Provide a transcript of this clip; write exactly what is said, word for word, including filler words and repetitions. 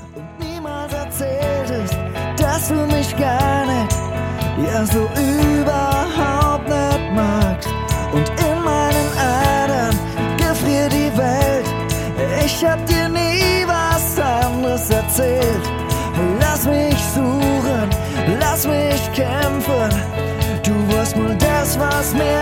und niemals erzähltest, dass du mich gar nicht, ja so überhaupt nicht magst. Und in meinen Adern gefriert die Welt. Ich hab dir nie was anderes erzählt. Lass mich suchen, lass mich kämpfen. Du warst mal das, was mir